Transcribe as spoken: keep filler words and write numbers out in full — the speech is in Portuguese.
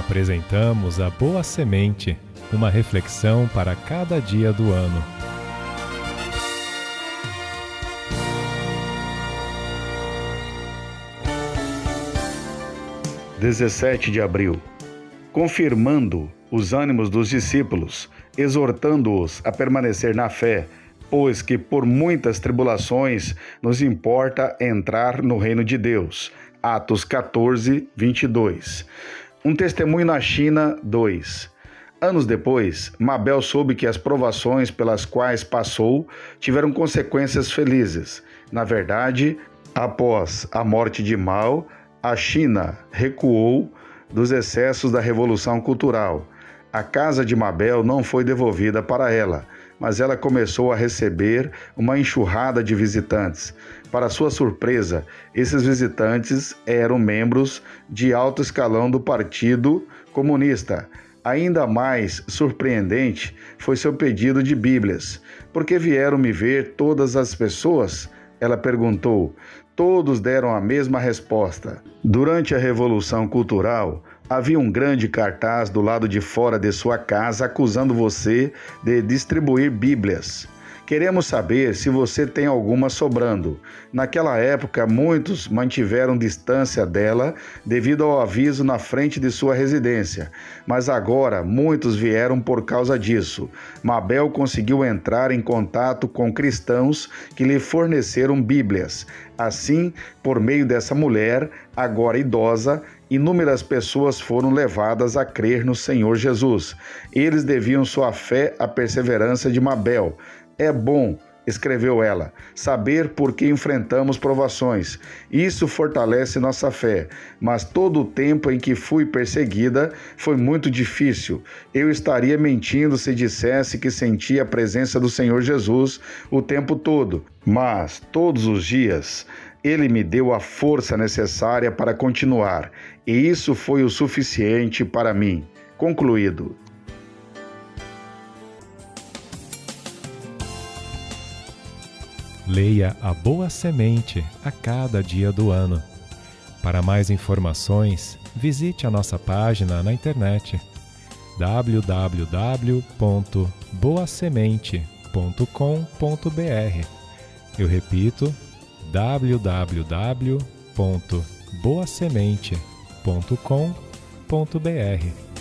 Apresentamos a Boa Semente, uma reflexão para cada dia do ano. dezessete de abril. Confirmando os ânimos dos discípulos, exortando-os a permanecer na fé, pois que por muitas tribulações nos importa entrar no reino de Deus. Atos quatorze, vinte e dois. Um testemunho na China, dois. Anos depois, Mabel soube que as provações pelas quais passou tiveram consequências felizes. Na verdade, após a morte de Mao, a China recuou dos excessos da Revolução Cultural. A casa de Mabel não foi devolvida para ela, mas ela começou a receber uma enxurrada de visitantes. Para sua surpresa, esses visitantes eram membros de alto escalão do Partido Comunista. Ainda mais surpreendente foi seu pedido de Bíblias. Por que vieram me ver todas as pessoas? Ela perguntou. Todos deram a mesma resposta. Durante a Revolução Cultural, havia um grande cartaz do lado de fora de sua casa acusando você de distribuir Bíblias. Queremos saber se você tem alguma sobrando. Naquela época, muitos mantiveram distância dela devido ao aviso na frente de sua residência. Mas agora, muitos vieram por causa disso. Mabel conseguiu entrar em contato com cristãos que lhe forneceram Bíblias. Assim, por meio dessa mulher, agora idosa, inúmeras pessoas foram levadas a crer no Senhor Jesus. Eles deviam sua fé à perseverança de Mabel. É bom, escreveu ela, saber por que enfrentamos provações. Isso fortalece nossa fé. Mas todo o tempo em que fui perseguida foi muito difícil. Eu estaria mentindo se dissesse que sentia a presença do Senhor Jesus o tempo todo. Mas, todos os dias, Ele me deu a força necessária para continuar. E isso foi o suficiente para mim. Concluído. Leia a Boa Semente a cada dia do ano. Para mais informações, visite a nossa página na internet w w w ponto boa semente ponto com ponto b r. Eu repito, w w w ponto boa semente ponto com ponto b r.